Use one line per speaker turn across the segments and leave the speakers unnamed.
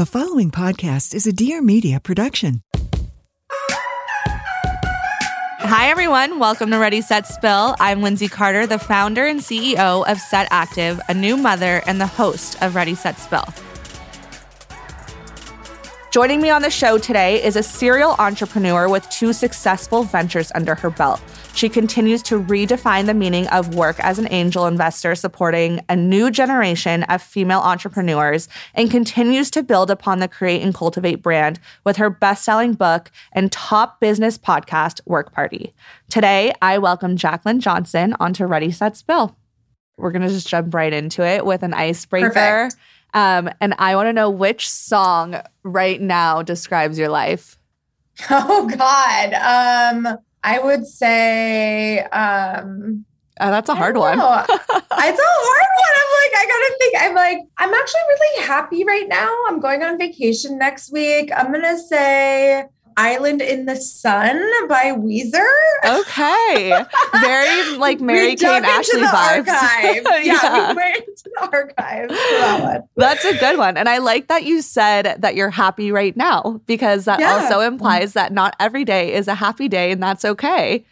The following podcast is a Dear Media production.
Hi, everyone. Welcome to Ready, Set, Spill. I'm Lindsay Carter, the founder and CEO of Set Active, a new mother and the host of Ready, Set, Spill. Joining me on the show today is a serial entrepreneur with 2 successful ventures under her belt. She continues to redefine the meaning of work as an angel investor, supporting a new generation of female entrepreneurs, and continues to build upon the Create and Cultivate brand with her best-selling book and top business podcast, Work Party. Today, I welcome Jaclyn Johnson onto Ready, Set, Spill. We're going to just jump right into it with an icebreaker.
Perfect.
And I want to know which song right now describes your life.
Oh, God. I would say...
that's a hard one.
It's a hard one. I'm actually really happy right now. I'm going on vacation next week. I'm going to say Island in the Sun by Weezer.
Okay. Very like Mary-Kate and Ashley vibes.
We went into the archives for that one.
That's a good one. And I like that you said that you're happy right now, because that also implies that not every day is a happy day, and that's okay.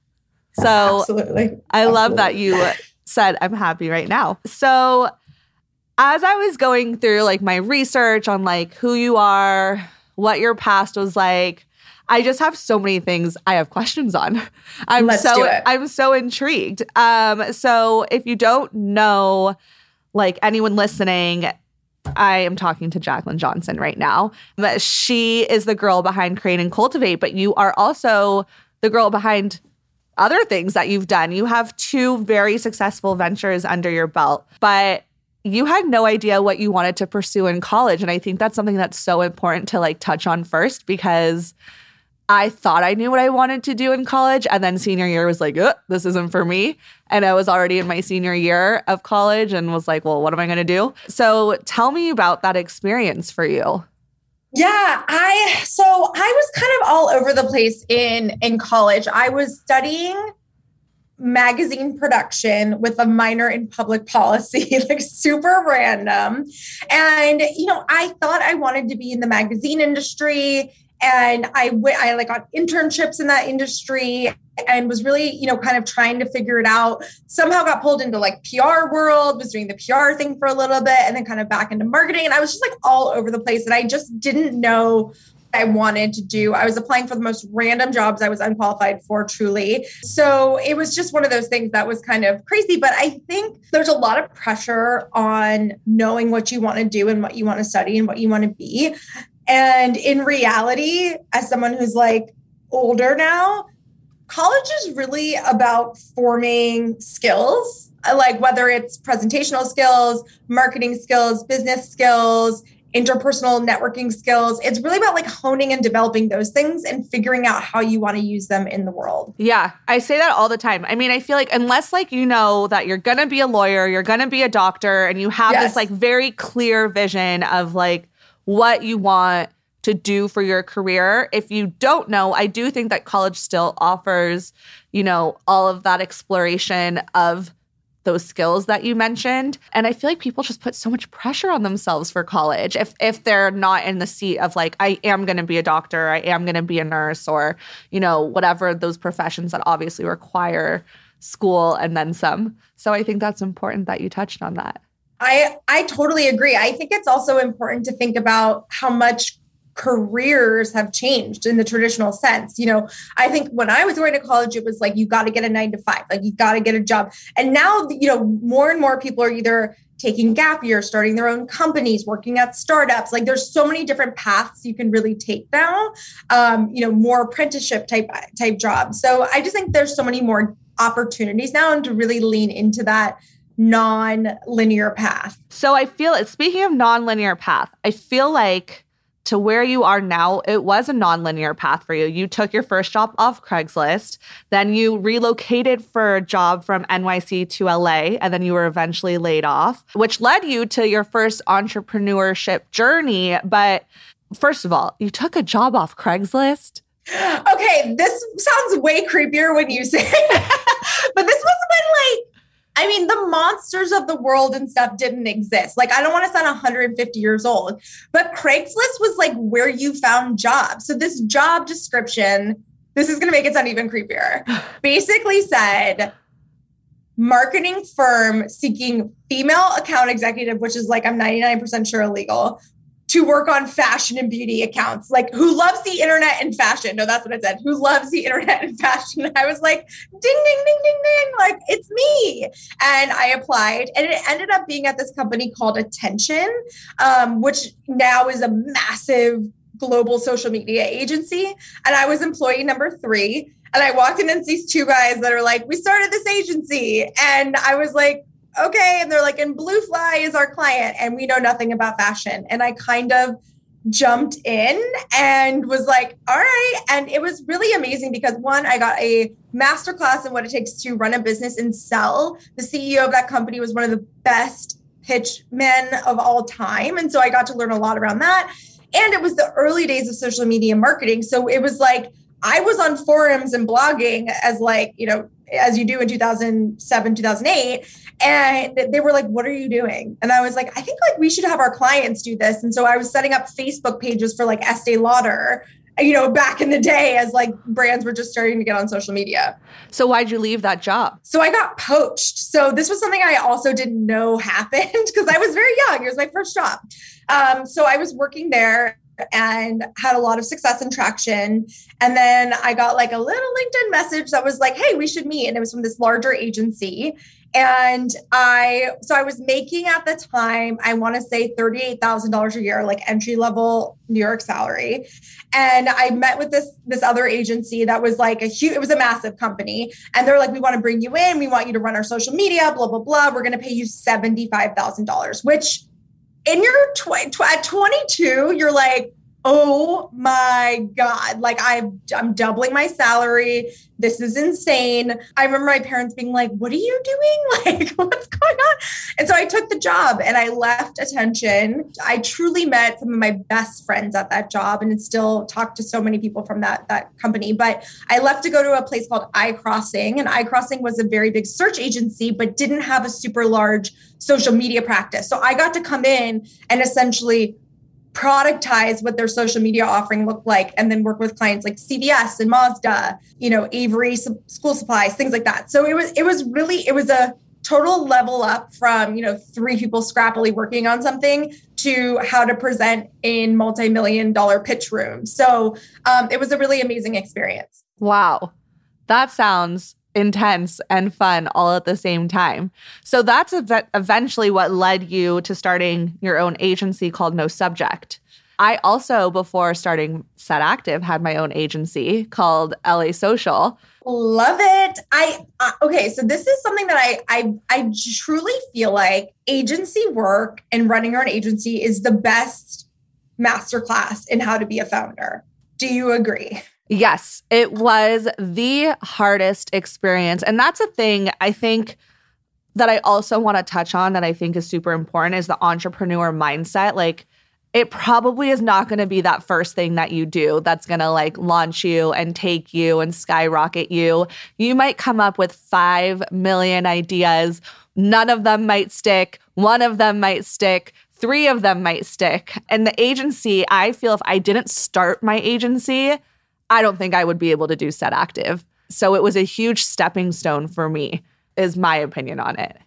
So
Absolutely.
I love that you said I'm happy right now. So as I was going through like my research on like who you are, what your past was like, I just have so many things I have questions on. I'm so intrigued. So if you don't know, like anyone listening, I am talking to Jaclyn Johnson right now. She is the girl behind Create and Cultivate, but you are also the girl behind other things that you've done. You have 2 very successful ventures under your belt, but you had no idea what you wanted to pursue in college. And I think that's something that's so important to like touch on first, because I thought I knew what I wanted to do in college. And then senior year was like, this isn't for me. And I was already in my senior year of college and was like, well, what am I going to do? So tell me about that experience for you.
Yeah, I was kind of all over the place in college. I was studying magazine production with a minor in public policy, like super random. And, I thought I wanted to be in the magazine industry. And I got internships in that industry and was really, kind of trying to figure it out. Somehow got pulled into like PR world, was doing the PR thing for a little bit, and then kind of back into marketing. And I was just like all over the place. And I just didn't know I wanted to do. I was applying for the most random jobs I was unqualified for, truly. So it was just one of those things that was kind of crazy. But I think there's a lot of pressure on knowing what you want to do and what you want to study and what you want to be. And in reality, as someone who's like older now, college is really about forming skills, like whether it's presentational skills, marketing skills, business skills, interpersonal networking skills. It's really about like honing and developing those things and figuring out how you want to use them in the world.
Yeah, I say that all the time. I mean, I feel like unless like you know that you're going to be a lawyer, you're going to be a doctor, and you have this like very clear vision of like what you want to do for your career. If you don't know, I do think that college still offers, all of that exploration of those skills that you mentioned. And I feel like people just put so much pressure on themselves for college if they're not in the seat of like, I am going to be a doctor, I am going to be a nurse, or, whatever those professions that obviously require school and then some. So I think that's important that you touched on that.
I totally agree. I think it's also important to think about how much careers have changed in the traditional sense. I think when I was going to college, it was like, you got to get a 9-to-5, like you got to get a job. And now, more and more people are either taking gap year, starting their own companies, working at startups. Like there's so many different paths you can really take now, more apprenticeship type jobs. So I just think there's so many more opportunities now, and to really lean into that non-linear path.
So I feel, speaking of non-linear path, I feel like to where you are now, it was a non-linear path for you. You took your first job off Craigslist, then you relocated for a job from NYC to LA, and then you were eventually laid off, which led you to your first entrepreneurship journey. But first of all, you took a job off Craigslist?
Okay, this sounds way creepier when you say it. But this was when I mean, the monsters of the world and stuff didn't exist. Like, I don't want to sound 150 years old, but Craigslist was like where you found jobs. So this job description, this is going to make it sound even creepier, basically said, marketing firm seeking female account executive, which is like, I'm 99% sure illegal, to work on fashion and beauty accounts, like who loves the internet and fashion. No, that's what it said. Who loves the internet and fashion? I was like, ding, ding, ding, ding, ding. Like, it's me. And I applied, and it ended up being at this company called Attention, which now is a massive global social media agency. And I was employee number 3. And I walked in and these 2 guys that are like, we started this agency. And I was like, okay. And they're like, and Blue Fly is our client and we know nothing about fashion. And I kind of jumped in and was like, all right. And it was really amazing because 1, I got a masterclass in what it takes to run a business and sell. The CEO of that company was one of the best pitch men of all time. And so I got to learn a lot around that. And it was the early days of social media marketing. So it was like, I was on forums and blogging as like, you know, as you do in 2007, 2008. And they were like, what are you doing? And I was like, I think like we should have our clients do this. And so I was setting up Facebook pages for like Estee Lauder, you know, back in the day as like brands were just starting to get on social media.
So why'd you leave that job?
So I got poached. So this was something I also didn't know happened because I was very young. It was my first job. So I was working there and had a lot of success and traction. And then I got like a little LinkedIn message that was like, hey, we should meet. And it was from this larger agency. And I was making at the time, I want to say $38,000 a year, like entry level New York salary. And I met with this other agency that was like it was a massive company. And they're like, we want to bring you in. We want you to run our social media, blah, blah, blah. We're going to pay you $75,000, which in your at 22, you're like, oh my God, like I'm doubling my salary. This is insane. I remember my parents being like, what are you doing? Like, what's going on? And so I took the job and I left Attention. I truly met some of my best friends at that job and still talk to so many people from that company. But I left to go to a place called iCrossing, and iCrossing was a very big search agency, but didn't have a super large social media practice. So I got to come in and essentially productize what their social media offering looked like, and then work with clients like CVS and Mazda, you know, Avery school supplies, things like that. So it was a total level up from, you know, 3 people scrappily working on something to how to present in multi-million-dollar pitch rooms. So it was a really amazing experience.
Wow. That sounds intense and fun all at the same time. So that's eventually what led you to starting your own agency called No Subject. I also, before starting Set Active, had my own agency called LA Social.
Love it. Okay, so this is something that I truly feel like agency work and running your own agency is the best masterclass in how to be a founder. Do you agree?
Yes, it was the hardest experience. And that's a thing I think that I also want to touch on that I think is super important is the entrepreneur mindset. Like, it probably is not going to be that first thing that you do that's going to like launch you and take you and skyrocket you. You might come up with 5 million ideas. None of them might stick. 1 of them might stick. 3 of them might stick. And the agency, I feel if I didn't start my agency, I don't think I would be able to do Set Active. So it was a huge stepping stone for me, is my opinion on it.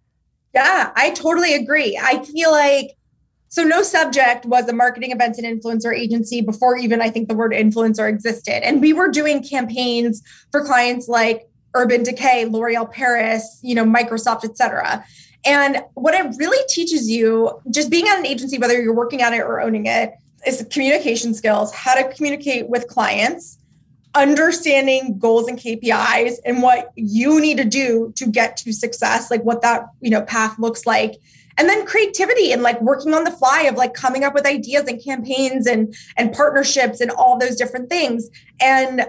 Yeah, I totally agree. I feel like, so No Subject was a marketing events and influencer agency before even I think the word influencer existed. And we were doing campaigns for clients like Urban Decay, L'Oreal Paris, you know, Microsoft, et cetera. And what it really teaches you, just being at an agency, whether you're working at it or owning it, is communication skills, how to communicate with clients, understanding goals and KPIs and what you need to do to get to success, like what that, you know, path looks like. And then creativity and like working on the fly of like coming up with ideas and campaigns and partnerships and all those different things. And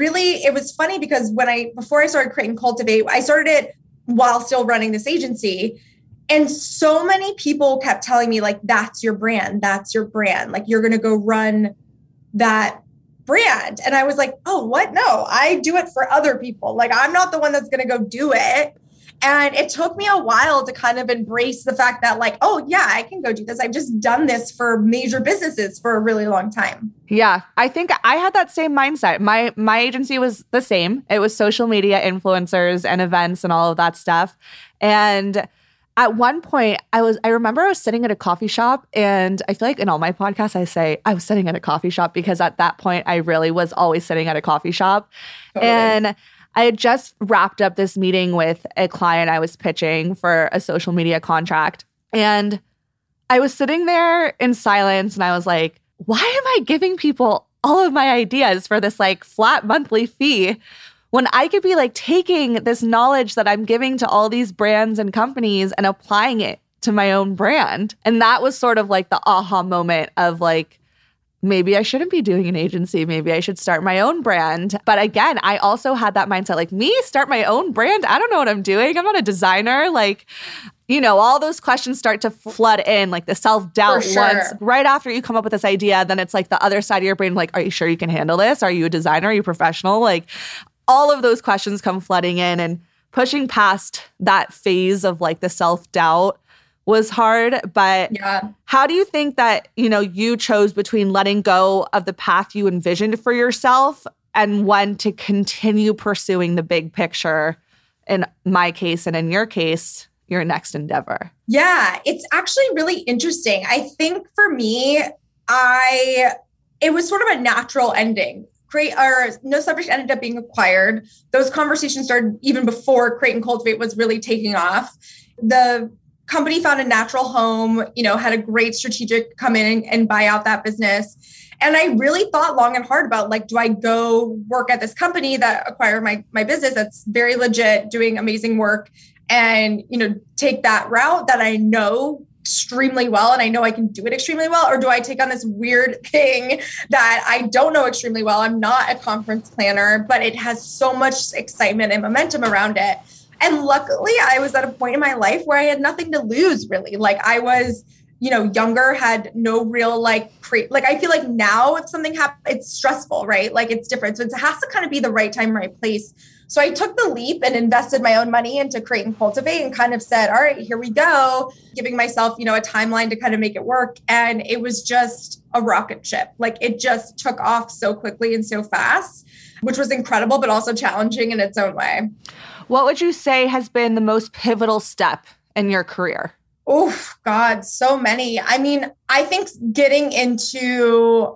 it was funny because before I started Create and Cultivate, I started it while still running this agency. And so many people kept telling me like, that's your brand. That's your brand. Like, you're going to go run that brand. And I was like, oh, what? No, I do it for other people. Like, I'm not the one that's going to go do it. And it took me a while to kind of embrace the fact that like, oh yeah, I can go do this. I've just done this for major businesses for a really long time.
Yeah, I think I had that same mindset. My agency was the same. It was social media influencers and events and all of that stuff. And at one point, I remember I was sitting at a coffee shop, and I feel like in all my podcasts, I say I was sitting at a coffee shop because at that point, I really was always sitting at a coffee shop. Totally. And I had just wrapped up this meeting with a client I was pitching for a social media contract. And I was sitting there in silence, and I was like, why am I giving people all of my ideas for this like flat monthly fee when I could be like taking this knowledge that I'm giving to all these brands and companies and applying it to my own brand? And that was sort of like the aha moment of like, maybe I shouldn't be doing an agency. Maybe I should start my own brand. But again, I also had that mindset like, me start my own brand? I don't know what I'm doing. I'm not a designer. Like, you know, all those questions start to flood in, like the self-doubt once right after you come up with this idea. Then it's like the other side of your brain, like, are you sure you can handle this? Are you a designer? Are you professional? Like all of those questions come flooding in, and pushing past that phase of like the self-doubt was hard. But how do you think that, you know, you chose between letting go of the path you envisioned for yourself and when to continue pursuing the big picture, in my case and in your case, your next endeavor?
Yeah, it's actually really interesting. I think for me, it was sort of a natural ending. No Subject ended up being acquired. Those conversations started even before Create and Cultivate was really taking off. The company found a natural home, you know, had a great strategic come in and buy out that business. And I really thought long and hard about like, do I go work at this company that acquired my business that's very legit, doing amazing work, and, you know, take that route that I know extremely well and I know I can do it extremely well? Or do I take on this weird thing that I don't know extremely well? I'm not a conference planner, but it has so much excitement and momentum around it. And luckily, I was at a point in my life where I had nothing to lose, really. Like I was, you know, younger, had no real like I feel like now if something happens, it's stressful, right? Like it's different. So it has to kind of be the right time, right place. So I took the leap and invested my own money into Create and Cultivate and kind of said, all right, here we go, giving myself, you know, a timeline to kind of make it work. And it was just a rocket ship. Like it just took off so quickly and so fast, which was incredible, but also challenging in its own way.
What would you say has been the most pivotal step in your career?
Oh, God, so many. I mean, I think getting into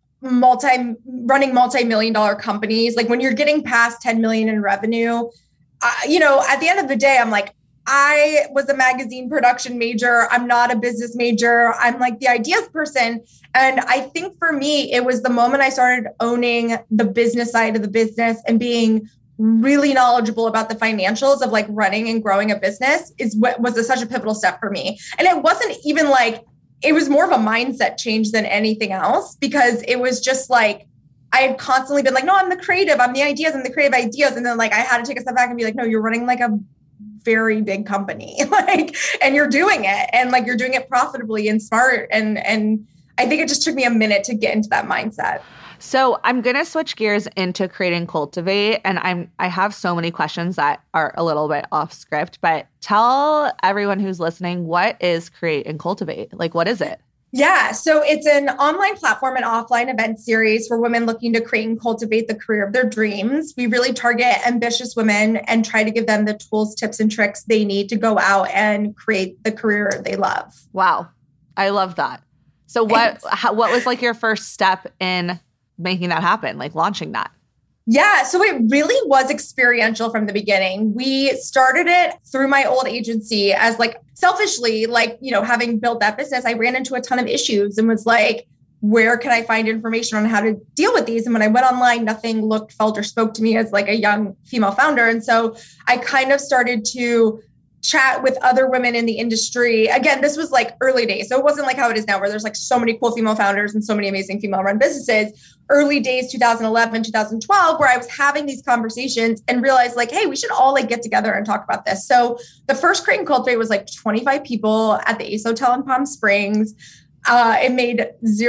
running multi-million-dollar companies, like when you're getting past 10 million in revenue, you know, at the end of the day, I'm like, I was a magazine production major. I'm not a business major. I'm like the ideas person. And I think for me, it was the moment I started owning the business side of the business and being really knowledgeable about the financials of like running and growing a business is what was such a pivotal step for me. And it wasn't even like, it was more of a mindset change than anything else, because it was just like, I had constantly been like, no, I'm the creative, I'm the creative ideas. And then like, I had to take a step back and be like, no, you're running like a very big company, like, and you're doing it and like, you're doing it profitably and smart. And I think it just took me a minute to get into that mindset.
So I'm going to switch gears into Create and Cultivate. And I have so many questions that are a little bit off script, but tell everyone who's listening, what is Create and Cultivate? Like, what is it?
Yeah. So it's an online platform and offline event series for women looking to create and cultivate the career of their dreams. We really target ambitious women and try to give them the tools, tips, and tricks they need to go out and create the career they love.
Wow. I love that. So what was like your first step in making that happen, like launching that?
Yeah, so it really was experiential from the beginning. We started it through my old agency as like selfishly, like, you know, having built that business, I ran into a ton of issues and was like, where can I find information on how to deal with these? And when I went online, nothing looked, felt, or spoke to me as like a young female founder. And so I kind of started to chat with other women in the industry. Again, this was like early days. So it wasn't like how it is now, where there's like so many cool female founders and so many amazing female run businesses. Early days, 2011, 2012, where I was having these conversations and realized like, hey, we should all like get together and talk about this. So the first Create and Cultivate was like 25 people at the Ace Hotel in Palm Springs. It made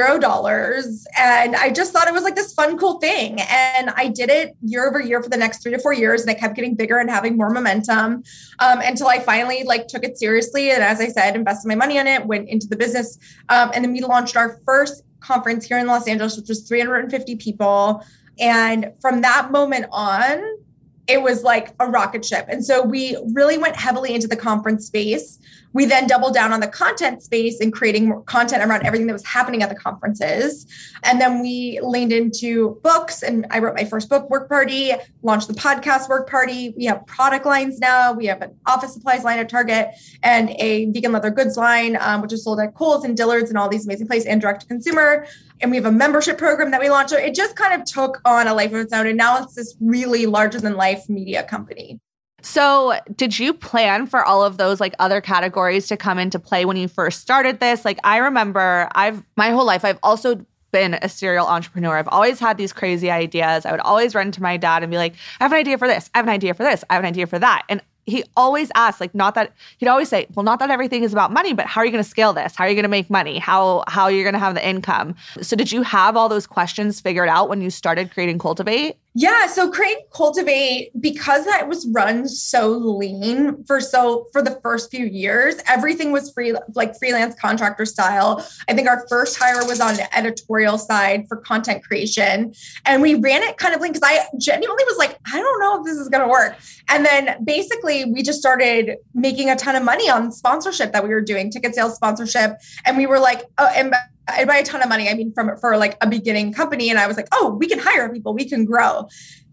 $0. And I just thought it was like this fun, cool thing. And I did it year over year for the next 3 to 4 years. And it kept getting bigger and having more momentum until I finally like took it seriously. And as I said, invested my money in it, went into the business. And then we launched our first conference here in Los Angeles, which was 350 people. And from that moment on, it was like a rocket ship. And so we really went heavily into the conference space. We then doubled down on the content space and creating more content around everything that was happening at the conferences. And then we leaned into books, and I wrote my first book, Work Party, launched the podcast Work Party. We have product lines now. We have an office supplies line at Target and a vegan leather goods line, which is sold at Kohl's and Dillard's and all these amazing places, and direct to consumer. And we have a membership program that we launched. So it just kind of took on a life of its own. And now it's this really larger than life media company.
So did you plan for all of those like other categories to come into play when you first started this? Like I remember my whole life, I've also been a serial entrepreneur. I've always had these crazy ideas. I would always run to my dad and be like, I have an idea for this. I have an idea for this. I have an idea for that. And he always asked, like, he'd always say, well, not that everything is about money, but how are you going to scale this? How are you going to make money? How are you going to have the income? So did you have all those questions figured out when you started creating Cultivate?
Yeah. So create Cultivate, because that was run so lean for the first few years, everything was free, like freelance contractor style. I think our first hire was on the editorial side for content creation. And we ran it kind of lean because I genuinely was like, I don't know if this is going to work. And then basically we just started making a ton of money on sponsorship that we were doing, ticket sales sponsorship. And we were like, and by a ton of money, I mean, for like a beginning company. And I was like, oh, we can hire people, we can grow.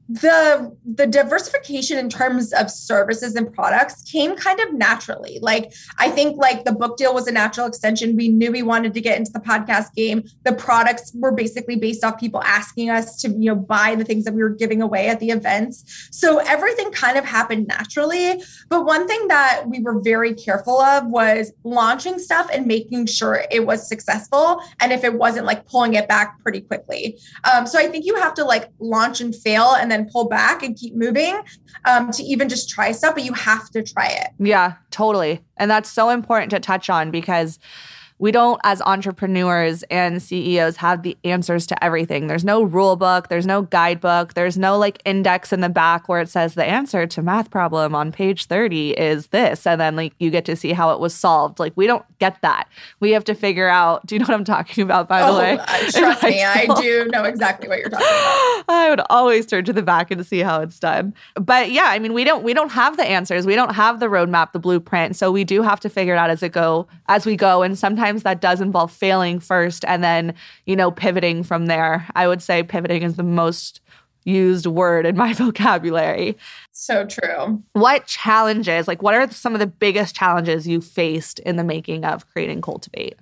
The diversification in terms of services and products came kind of naturally. Like, I think like the book deal was a natural extension. We knew we wanted to get into the podcast game. The products were basically based off people asking us to, buy the things that we were giving away at the events. So everything kind of happened naturally. But one thing that we were very careful of was launching stuff and making sure it was successful. And if it wasn't, like pulling it back pretty quickly. So I think you have to like launch and fail and then pull back and keep moving to even just try stuff, but you have to try it.
Yeah, totally. And that's so important to touch on because we don't, as entrepreneurs and CEOs, have the answers to everything. There's no rule book. There's no guidebook. There's no like index in the back where it says the answer to math problem on page 30 is this. And then like you get to see how it was solved. Like we don't get that. We have to figure out, do you know what I'm talking about, by the way?
Trust me, I do know exactly what you're talking about.
I would always turn to the back and see how it's done. But yeah, I mean, we don't have the answers. We don't have the roadmap, the blueprint. So we do have to figure it out as we go. And sometimes that does involve failing first and then, pivoting from there. I would say pivoting is the most used word in my vocabulary.
So true.
What challenges, what are some of the biggest challenges you faced in the making of creating Cultivate?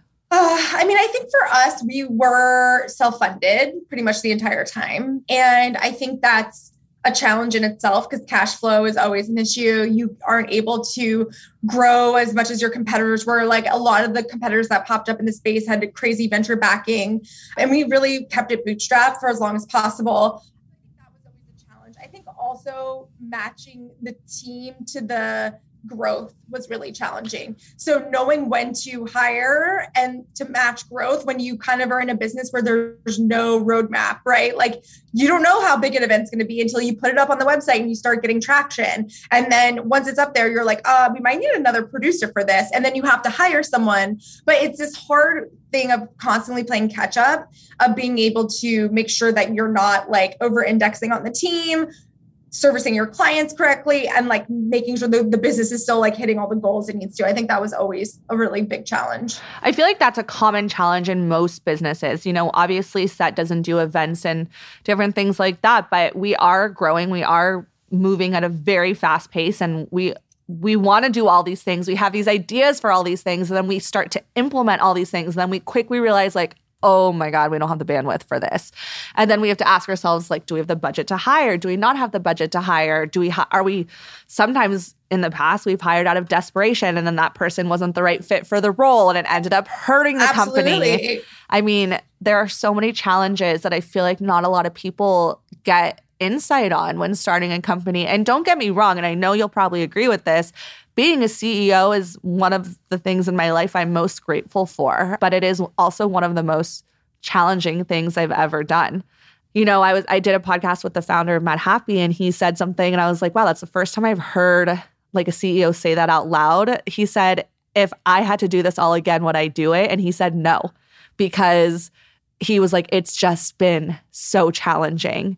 I think for us, we were self-funded pretty much the entire time. And I think that's a challenge in itself because cash flow is always an issue. You aren't able to grow as much as your competitors were. Like a lot of the competitors that popped up in the space had crazy venture backing, and we really kept it bootstrapped for as long as possible. I think that was always a challenge. I think also matching the team to the growth was really challenging. So knowing when to hire and to match growth when you kind of are in a business where there's no roadmap, right? Like you don't know how big an event's going to be until you put it up on the website and you start getting traction. And then once it's up there, you're like, we might need another producer for this. And then you have to hire someone. But it's this hard thing of constantly playing catch up, of being able to make sure that you're not like over indexing on the team, servicing your clients correctly, and like making sure the business is still like hitting all the goals it needs to. I think that was always a really big challenge.
I feel like that's a common challenge in most businesses. Obviously Set doesn't do events and different things like that, but we are growing. We are moving at a very fast pace, and we want to do all these things. We have these ideas for all these things, and then we start to implement all these things. And then we quickly realize like, oh my God, we don't have the bandwidth for this. And then we have to ask ourselves, like, do we have the budget to hire? Do we not have the budget to hire? Are we sometimes in the past we've hired out of desperation, and then that person wasn't the right fit for the role and it ended up hurting the company. I mean, there are so many challenges that I feel like not a lot of people get insight on when starting a company. And don't get me wrong, and I know you'll probably agree with this, being a CEO is one of the things in my life I'm most grateful for, but it is also one of the most challenging things I've ever done. You know, I did a podcast with the founder of Madhappy, and he said something, and I was like, wow, that's the first time I've heard like a CEO say that out loud. He said, if I had to do this all again, would I do it? And he said no, because he was like, it's just been so challenging.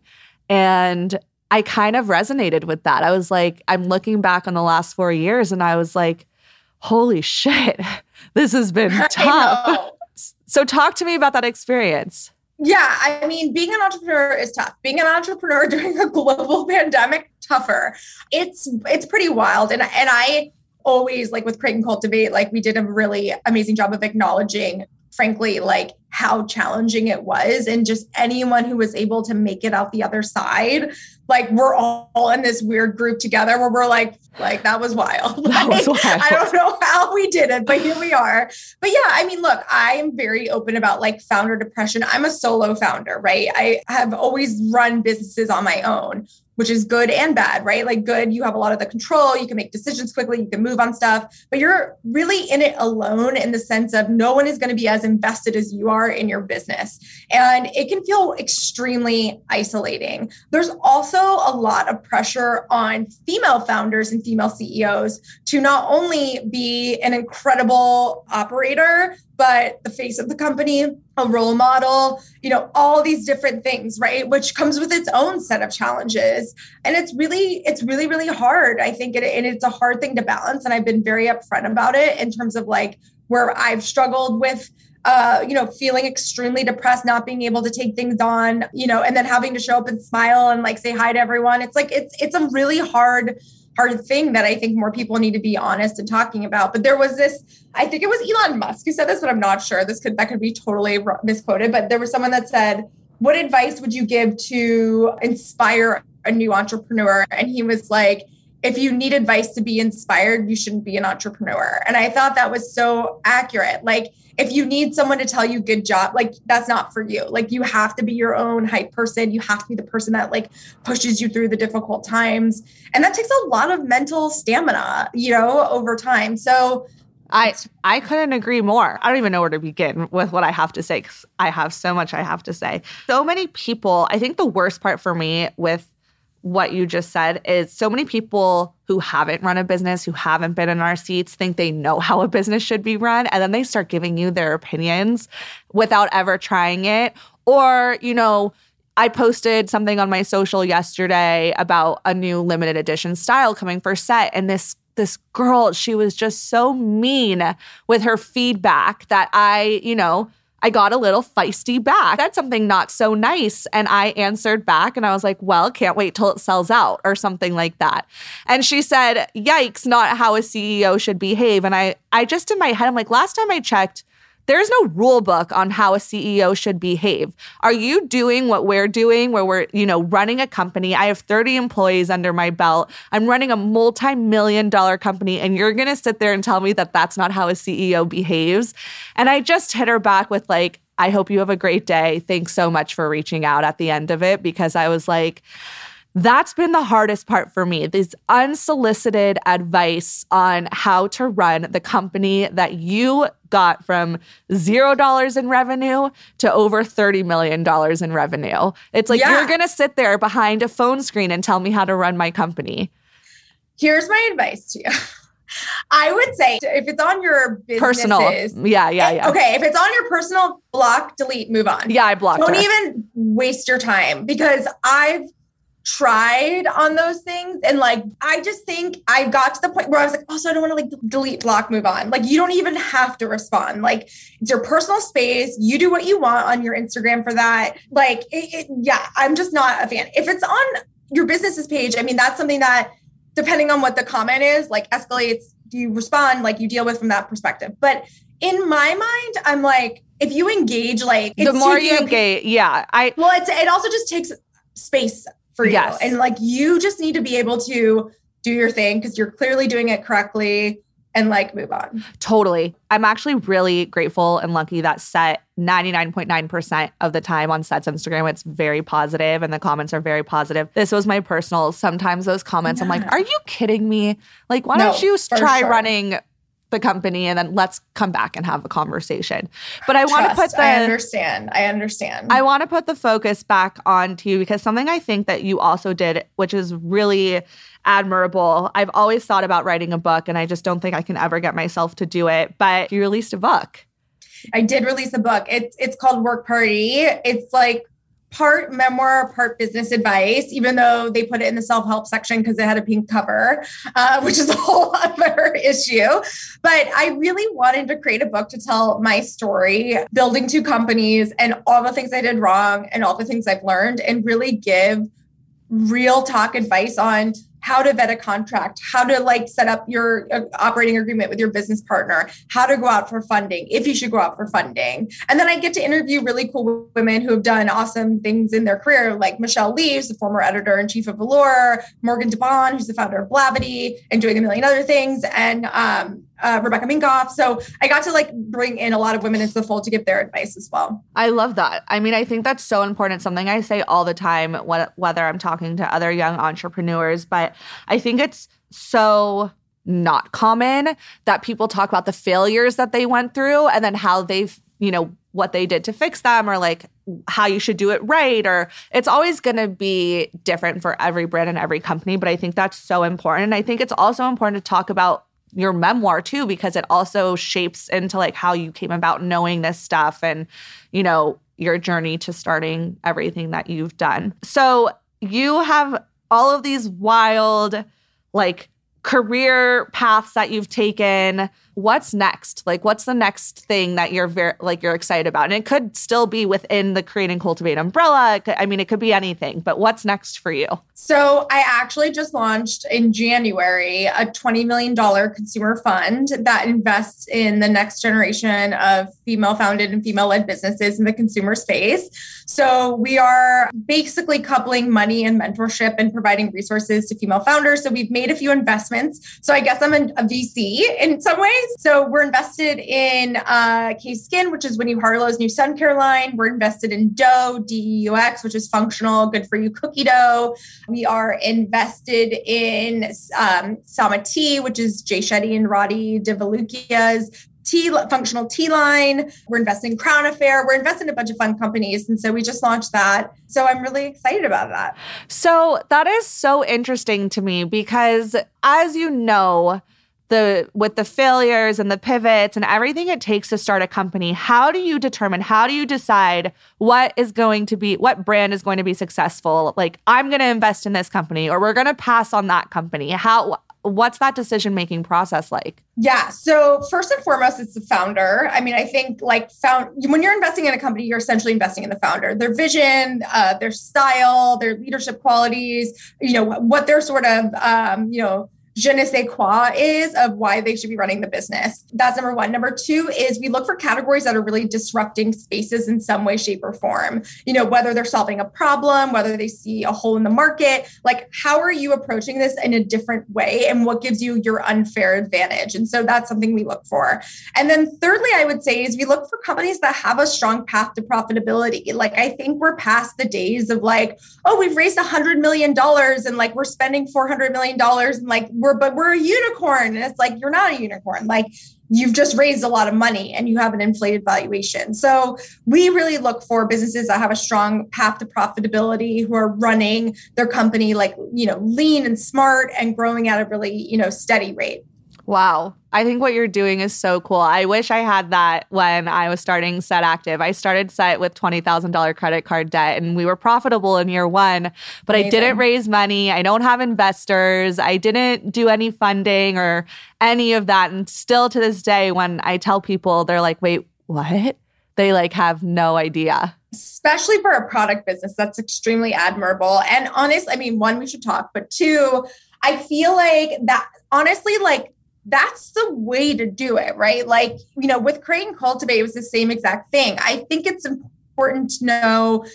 And I kind of resonated with that. I was like, I'm looking back on the last 4 years and I was like, holy shit, this has been tough. So talk to me about that experience.
Yeah, I mean, being an entrepreneur is tough. Being an entrepreneur during a global pandemic, tougher. It's pretty wild. And I always, like with Create and Cultivate, like we did a really amazing job of acknowledging, frankly, like how challenging it was. And just anyone who was able to make it out the other side, like we're all in this weird group together where we're like that was wild.
That was wild.
I don't know how we did it, but here we are. But yeah, I mean, look, I'm very open about like founder depression. I'm a solo founder, right? I have always run businesses on my own, which is good and bad, right? Like good, you have a lot of the control, you can make decisions quickly, you can move on stuff, but you're really in it alone in the sense of no one is going to be as invested as you are in your business. And it can feel extremely isolating. There's also a lot of pressure on female founders and female CEOs to not only be an incredible operator, but the face of the company, a role model, you know, all these different things, right? Which comes with its own set of challenges. And it's really, really hard. I think, and it's a hard thing to balance. And I've been very upfront about it in terms of like where I've struggled with, feeling extremely depressed, not being able to take things on, and then having to show up and smile and like say hi to everyone. It's like, it's a really hard thing that I think more people need to be honest and talking about. But there was this, I think it was Elon Musk who said this, but I'm not sure. That could be totally misquoted. But there was someone that said, what advice would you give to inspire a new entrepreneur? And he was like, if you need advice to be inspired, you shouldn't be an entrepreneur. And I thought that was so accurate. Like, if you need someone to tell you good job, like that's not for you. Like you have to be your own hype person. You have to be the person that like pushes you through the difficult times. And that takes a lot of mental stamina, over time. So
I couldn't agree more. I don't even know where to begin with what I have to say because I have so much I have to say. So many people, I think the worst part for me with what you just said is so many people who haven't run a business, who haven't been in our seats, think they know how a business should be run. And then they start giving you their opinions without ever trying it. Or, I posted something on my social yesterday about a new limited edition style coming for set. And this girl, she was just so mean with her feedback that I got a little feisty back. That's something not so nice. And I answered back and I was like, well, can't wait till it sells out or something like that. And she said, yikes, not how a CEO should behave. And I just in my head, I'm like, last time I checked, there's no rule book on how a CEO should behave. Are you doing what we're doing where we're, running a company? I have 30 employees under my belt. I'm running a multi-million-dollar company and you're going to sit there and tell me that that's not how a CEO behaves? And I just hit her back with like, I hope you have a great day. Thanks so much for reaching out at the end of it, because I was like, that's been the hardest part for me, this unsolicited advice on how to run the company that you got from $0 in revenue to over $30 million in revenue. It's like, You're going to sit there behind a phone screen and tell me how to run my company.
Here's my advice to you. I would say if it's on your
personal, yeah.
Okay, if it's on your personal, block, delete, move on.
Yeah, I blocked
Don't
her.
even waste your time, because I've tried on those things. And like, I just think I got to the point where I was like, so I don't want to like delete, block, move on. Like, you don't even have to respond. Like, it's your personal space. You do what you want on your Instagram for that. Like, I'm just not a fan. If it's on your business's page, I mean, that's something that, depending on what the comment is, like escalates, you respond, like you deal with from that perspective. But in my mind, I'm like, if you engage, like
the more you engage,
it also just takes space for you.
Yes.
And like, you just need to be able to do your thing because you're clearly doing it correctly. and like move on.
Totally. I'm actually really grateful and lucky that Set 99.9% of the time on Set's Instagram, it's very positive and the comments are very positive. This was my personal. Sometimes those comments, I'm like, are you kidding me? Like, why don't you try running the company and then let's come back and have a conversation. But I want to put
I understand.
I want to put the focus back onto you because something I think that you also did, which is really admirable. I've always thought about writing a book and I just don't think I can ever get myself to do it. But you released a book.
I did release a book. It's called Work Party. It's like part memoir, part business advice, even though they put it in the self-help section because it had a pink cover, which is a whole other issue. But I really wanted to create a book to tell my story, building two companies and all the things I did wrong and all the things I've learned, and really give real talk advice on how to vet a contract, how to like set up your operating agreement with your business partner, how to go out for funding, if you should go out for funding. And then I get to interview really cool women who have done awesome things in their career, like Michelle Leaves, the former editor-in-chief of Allure, Morgan DeBon, who's the founder of Blavity and doing a million other things, and Rebecca Minkoff. So I got to like bring in a lot of women into the fold to give their advice as well.
I love that. I mean, I think that's so important. It's something I say all the time, whether I'm talking to other young entrepreneurs, but I think it's so not common that people talk about the failures that they went through and then how they've, what they did to fix them, or like how you should do it right. Or it's always going to be different for every brand and every company. But I think that's so important. And I think it's also important to talk about your memoir too, because it also shapes into like how you came about knowing this stuff and, your journey to starting everything that you've done. So you have all of these wild, like, career paths that you've taken. What's next? Like, what's the next thing that you're you're excited about? And it could still be within the Create and Cultivate umbrella. It could be anything, but what's next for you?
So I actually just launched in January a $20 million consumer fund that invests in the next generation of female-founded and female-led businesses in the consumer space. So we are basically coupling money and mentorship and providing resources to female founders. So we've made a few investments. So I guess I'm a VC in some ways. So we're invested in K-Skin, which is Winnie Harlow's new sun care line. We're invested in Dough, DEUX, which is functional, good for you cookie dough. We are invested in Sama Tea, which is Jay Shetty and Roddy DeValukia's functional tea line. We're investing in Crown Affair. We're investing in a bunch of fun companies. And so we just launched that. So I'm really excited about that.
So that is so interesting to me because, as you know, with the failures and the pivots and everything it takes to start a company, how do you decide what brand is going to be successful? Like, I'm going to invest in this company, or we're going to pass on that company. What's that decision-making process like?
Yeah. So first and foremost, it's the founder. I mean, I think when you're investing in a company, you're essentially investing in the founder, their vision, their style, their leadership qualities, what their sort of, je ne sais quoi is of why they should be running the business. That's number one. Number two is we look for categories that are really disrupting spaces in some way, shape, or form. Whether they're solving a problem, whether they see a hole in the market, like how are you approaching this in a different way and what gives you your unfair advantage? And so that's something we look for. And then thirdly, I would say is we look for companies that have a strong path to profitability. Like, I think we're past the days of like, oh, we've raised $100 million and like we're spending $400 million and like we're a unicorn. And it's like, you're not a unicorn. Like, you've just raised a lot of money and you have an inflated valuation. So we really look for businesses that have a strong path to profitability, who are running their company like, lean and smart and growing at a really, steady rate.
Wow. I think what you're doing is so cool. I wish I had that when I was starting Set Active. I started Set with $20,000 credit card debt and we were profitable in year one, but Amazing. I didn't raise money. I don't have investors. I didn't do any funding or any of that. And still to this day, when I tell people, they're like, wait, what? They like have no idea.
Especially for a product business, that's extremely admirable. And honestly, one, we should talk, but two, I feel like that honestly, like, that's the way to do it, right? Like, with Create and Cultivate, it was the same exact thing. I think it's important to know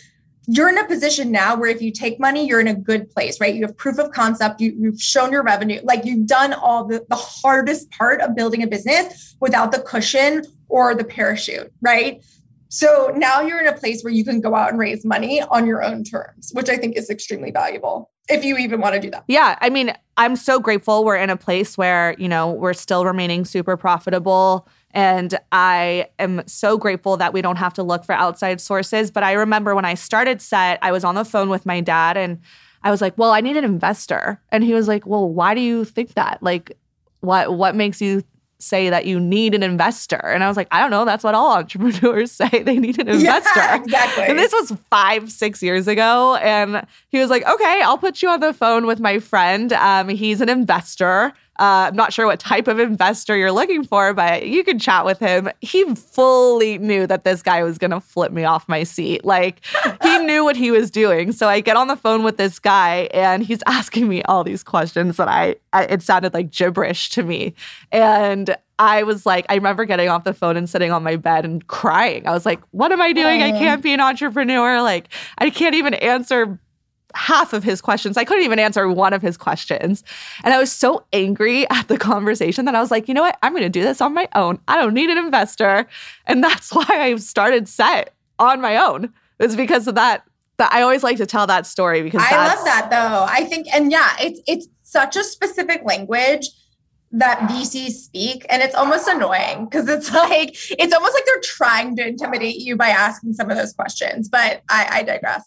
you're in a position now where if you take money, you're in a good place, right? You have proof of concept. You've shown your revenue. Like you've done all the hardest part of building a business without the cushion or the parachute, right? So now you're in a place where you can go out and raise money on your own terms, which I think is extremely valuable if you even want to do that.
Yeah. I mean, I'm so grateful we're in a place where, we're still remaining super profitable. And I am so grateful that we don't have to look for outside sources. But I remember when I started Set, I was on the phone with my dad and I was like, well, I need an investor. And he was like, well, why do you think that? Like, what makes you say that you need an investor? And I was like, I don't know. That's what all entrepreneurs say. They need an investor.
Yeah, exactly.
And this was 5-6 years ago. And he was like, okay, I'll put you on the phone with my friend. He's an investor. I'm not sure what type of investor you're looking for, but you can chat with him. He fully knew that this guy was going to flip me off my seat. Like, he knew what he was doing. So I get on the phone with this guy, and he's asking me all these questions that it sounded like gibberish to me. And I was like, I remember getting off the phone and sitting on my bed and crying. I was like, what am I doing? I can't be an entrepreneur. Like, I can't even answer half of his questions. I couldn't even answer one of his questions. And I was so angry at the conversation that I was like, you know what? I'm going to do this on my own. I don't need an investor. And that's why I started Set on my own. It's because of that. I always like to tell that story because
I love that though. I think, and yeah, it's such a specific language that VCs speak. And it's almost annoying because it's almost like they're trying to intimidate you by asking some of those questions. But I digress.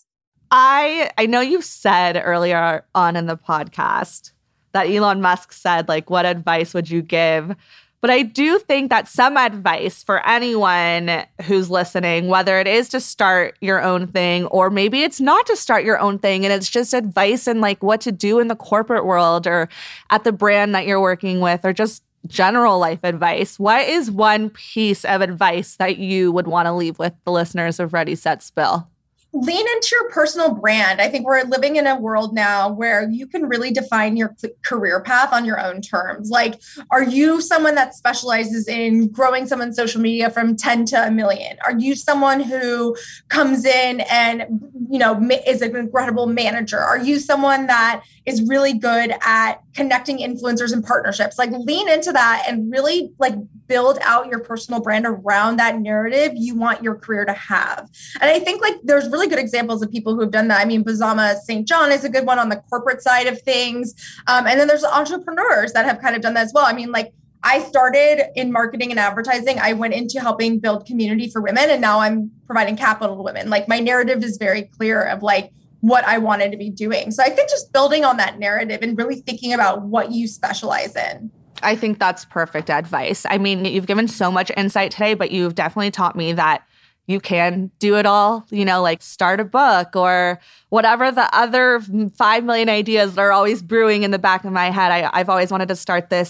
I know you've said earlier on in the podcast that Elon Musk said, like, what advice would you give? But I do think that some advice for anyone who's listening, whether it is to start your own thing or maybe it's not to start your own thing and it's just advice and like what to do in the corporate world or at the brand that you're working with or just general life advice. What is one piece of advice that you would want to leave with the listeners of Ready, Set, Spill?
Lean into your personal brand. I think we're living in a world now where you can really define your career path on your own terms. Like, are you someone that specializes in growing someone's social media from 10 to 1 million? Are you someone who comes in and, is an incredible manager? Are you someone that is really good at connecting influencers and partnerships? Like, lean into that and really build out your personal brand around that narrative you want your career to have. And I think there's really good examples of people who have done that. I mean, Bazama St. John is a good one on the corporate side of things. And then there's entrepreneurs that have kind of done that as well. I mean, I started in marketing and advertising. I went into helping build community for women, and now I'm providing capital to women. My narrative is very clear of what I wanted to be doing. So I think just building on that narrative and really thinking about what you specialize in.
I think that's perfect advice. I mean, you've given so much insight today, but you've definitely taught me that you can do it all, start a book or whatever the other 5 million ideas that are always brewing in the back of my head. I've always wanted to start this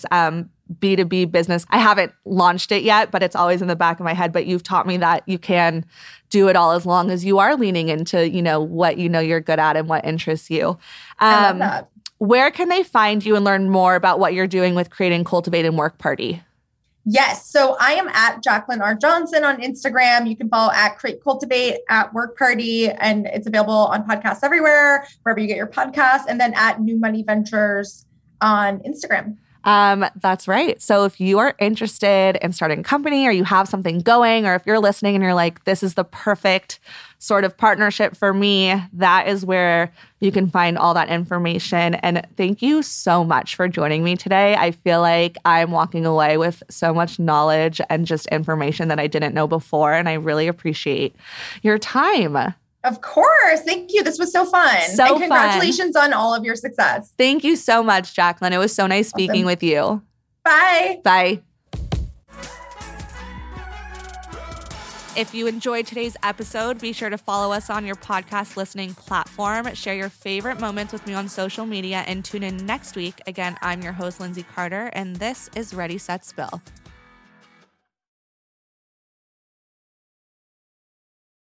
B2B business. I haven't launched it yet, but it's always in the back of my head. But you've taught me that you can do it all as long as you are leaning into, what you're good at and what interests you.
I love that.
Where can they find you and learn more about what you're doing with Create and Cultivate and Work Party?
Yes. So I am at Jacqueline R. Johnson on Instagram. You can follow at Create Cultivate at Work Party, and it's available on podcasts everywhere, wherever you get your podcasts, and then at New Money Ventures on Instagram.
That's right. So if you are interested in starting a company or you have something going, or if you're listening and you're like, this is the perfect sort of partnership for me, that is where you can find all that information. And thank you so much for joining me today. I feel like I'm walking away with so much knowledge and just information that I didn't know before. And I really appreciate your time.
Of course. Thank you. This was so fun. And congratulations on all of your success.
Thank you so much, Jacqueline. It was so nice speaking with you.
Bye.
Bye. If you enjoyed today's episode, be sure to follow us on your podcast listening platform, share your favorite moments with me on social media, and tune in next week. Again, I'm your host, Lindsay Carter, and this is Ready, Set, Spill.